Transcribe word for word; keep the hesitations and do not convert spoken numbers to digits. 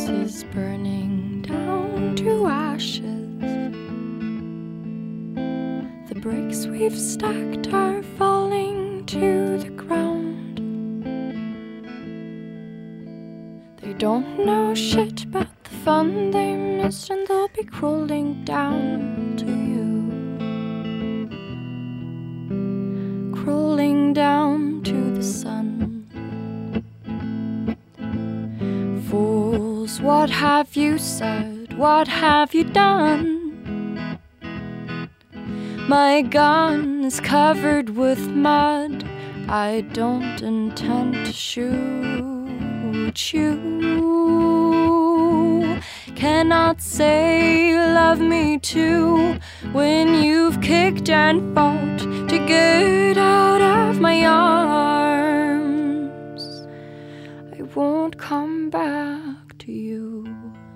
is burning down to ashes. The bricks we've stacked are falling to the ground. They don't know shit about the fun they missed, and they'll be crawling down to you. Crawling down to the sun. Fools, what have you said? What have you done? My gun is covered with mud. I don't intend to shoot you. Cannot say you love me too when you've kicked and fought to get out of my arms. I won't come back to you.